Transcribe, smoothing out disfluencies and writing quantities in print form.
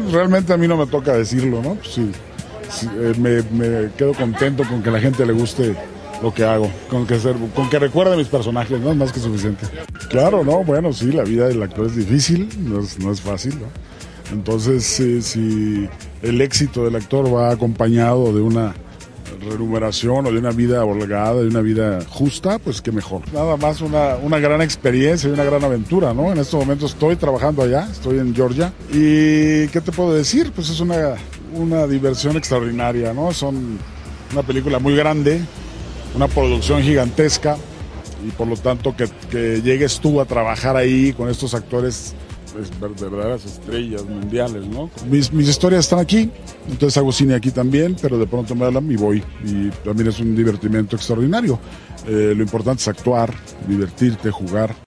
realmente a mí no me toca decirlo, ¿no? Pues sí, sí, me quedo contento con que a la gente le guste lo que hago, con que recuerde a mis personajes, ¿no? Es más que suficiente. Claro, ¿no? Bueno, sí, la vida del actor es difícil, no es fácil, ¿no? Entonces, si el éxito del actor va acompañado de una remuneración o de una vida holgada, de una vida justa, pues qué mejor. Nada más una gran experiencia y una gran aventura, ¿no? En este momento estoy trabajando allá, estoy en Georgia. ¿Y qué te puedo decir? Pues es una diversión extraordinaria, ¿no? Son una película muy grande, una producción gigantesca y por lo tanto que llegues tú a trabajar ahí con estos actores de verdaderas estrellas mundiales, ¿no? Mis historias están aquí, entonces hago cine aquí también, pero de pronto me hablan y voy, y también es un divertimento extraordinario. Lo importante es actuar, divertirte, jugar.